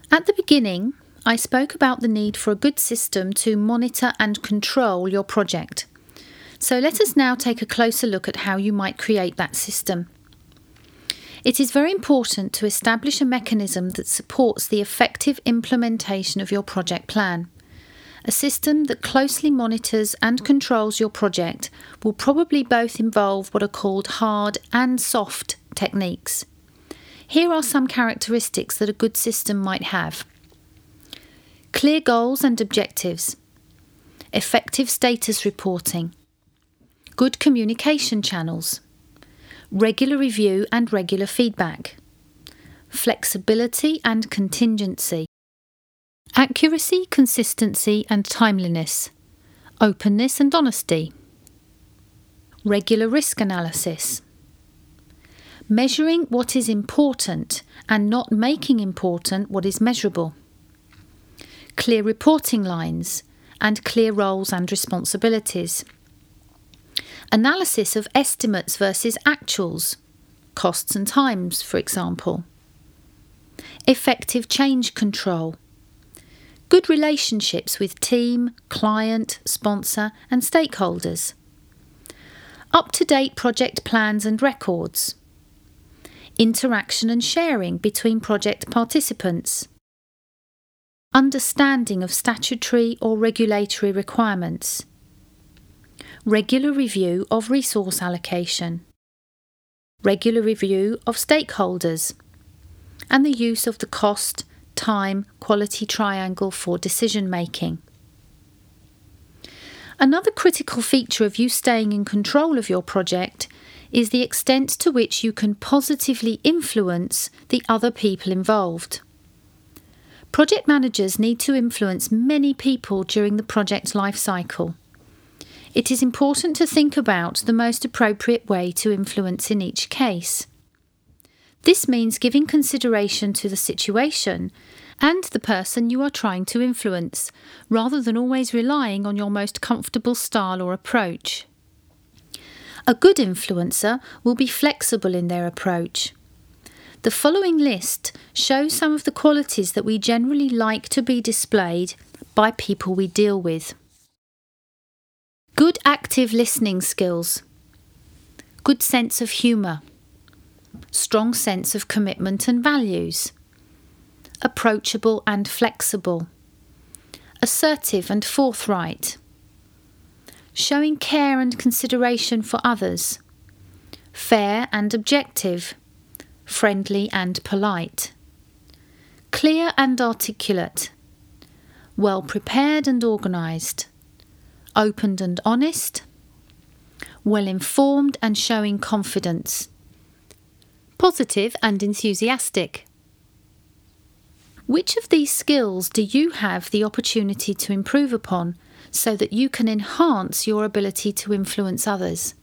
At the beginning, I spoke about the need for a good system to monitor and control your project. So let us now take a closer look at how you might create that system. It is very important to establish a mechanism that supports the effective implementation of your project plan. A system that closely monitors and controls your project will probably both involve what are called hard and soft techniques. Here are some characteristics that a good system might have. Clear goals and objectives, effective status reporting, good communication channels, regular review and regular feedback, flexibility and contingency, accuracy, consistency and timeliness, openness and honesty, regular risk analysis, measuring what is important and not making important what is measurable, clear reporting lines and clear roles and responsibilities, analysis of estimates versus actuals, costs and times, for example, effective change control, good relationships with team, client, sponsor and stakeholders, up-to-date project plans and records, interaction and sharing between project participants, understanding of statutory or regulatory requirements, regular review of resource allocation, regular review of stakeholders, and the use of the cost, time, quality triangle for decision making. Another critical feature of you staying in control of your project is the extent to which you can positively influence the other people involved. Project managers need to influence many people during the project life cycle. It is important to think about the most appropriate way to influence in each case. This means giving consideration to the situation and the person you are trying to influence, rather than always relying on your most comfortable style or approach. A good influencer will be flexible in their approach. The following list shows some of the qualities that we generally like to be displayed by people we deal with. Good active listening skills, good sense of humour, strong sense of commitment and values, approachable and flexible, assertive and forthright, showing care and consideration for others, fair and objective, friendly and polite, clear and articulate, well prepared and organised, open and honest, well informed and showing confidence, positive and enthusiastic. Which of these skills do you have the opportunity to improve upon so that you can enhance your ability to influence others?